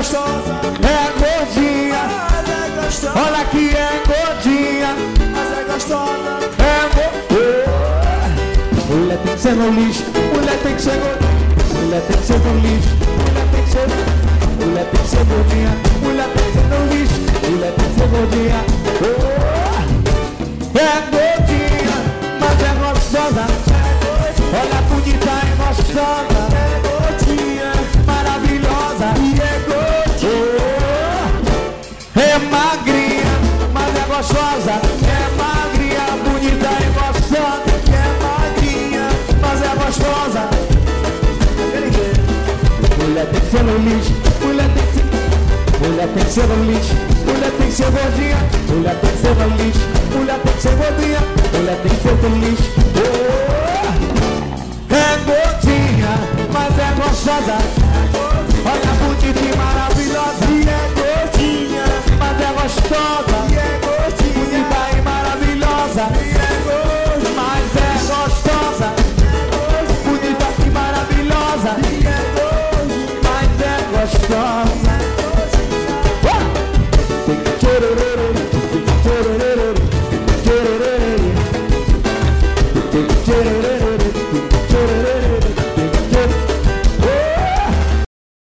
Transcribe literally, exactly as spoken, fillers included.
gostosa, é gordinha, mas é gostosa. olha que é gordinha, Mas é gostosa. é gordinha. Mulher tem que ser no lixo, mulher tem que ser gordinha, mulher tem que ser no lixo, mulher tem que ser, mulher tem que ser gordinha, mulher tem que ser no lixo, mulher tem que ser gordinha. Oh, é gordinha, mas é gostosa, olha bonita e gostosa, É gordinha, maravilhosa e é gordinha. oh, é magrinha, mas é gostosa, é magrinha, bonita e gostosa, É magrinha, mas é gostosa. aquele jeito. Mulher tem que ser no lixo, mulher tem que ser, mulher tem que ser no lixo, mulher tem que ser gordinha, mulher tem que ser no lixo, mulher tem que ser gordinha, mulher tem que ser no lixo. Oh, é gordinha, mas é gostosa, olha bonita e maravilhosa, E é gordinha, mas é gostosa. e é